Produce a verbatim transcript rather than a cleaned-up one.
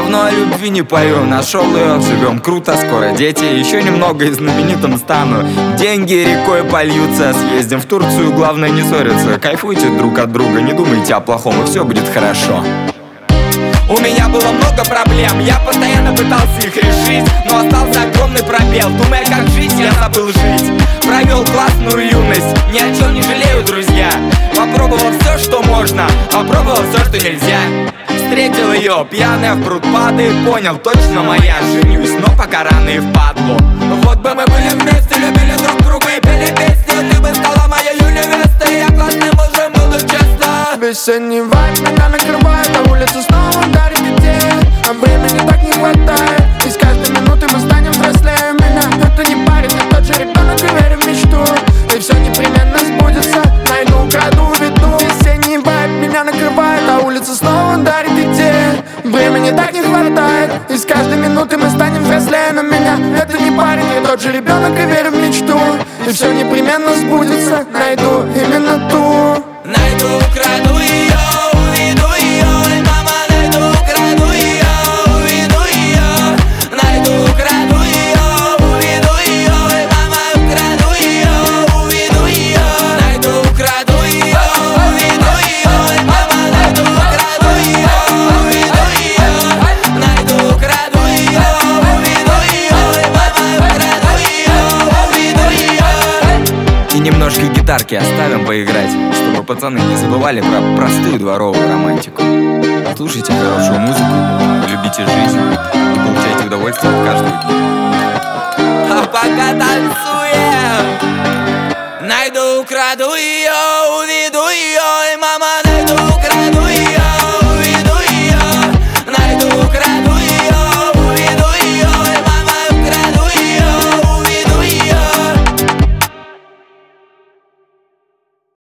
Давно о любви не пою, нашел ее, живем круто, скоро дети. Еще немного и знаменитым стану. Деньги рекой польются, съездим в Турцию, главное не ссориться. Кайфуйте друг от друга, не думайте о плохом, и все будет хорошо. У меня было много проблем, я постоянно пытался их решить, но остался огромный пробел. Думая, как жить, я забыл жить. Провел классную юность, ни о чем не жалею, друзья. Попробовал все, что можно, попробовал все, что нельзя. Встретил ее, пьяная в пруд падает, понял, точно моя, женюсь, но пока рано и впадлу. Вот бы мы были вместе, любили друг друга и пели песни. Ты бы стала моей невестой, я классным мужем буду честно. Весенний вайб меня накрывает, а улица снова дарит идеи. А времени так не хватает, и с каждой минуты мы станем взрослее. Меня это не парит, я тот же ребенок и верю в мечту. И все непременно сбудется, найду, украду, веду. Весенний вайб меня накрывает, а улица снова дарит идеи. Времени так не хватает, и с каждой минуты мы станем взрослее. Но меня это не парит, я тот же ребенок и верю в мечту. И все непременно сбудется, найду именно ту. Найду, украду ее, уведу ее. Мама, найду, украду ее, уведу ее. Найду, украду ее, уведу ее. Мама, украду ее, уведу ее. Найду, украду ее, уведу ее. Мама, найду, украду ее, уведу ее. Найду, украду ее, уведу ее. Мама, украду ее, уведу ее. И немножко гитарки оставим поиграть, чтобы пацаны не забывали про простую дворовую романтику. Слушайте хорошую музыку, любите жизнь и получайте удовольствие от каждого дня. А пока танцуем, найду, украду ее.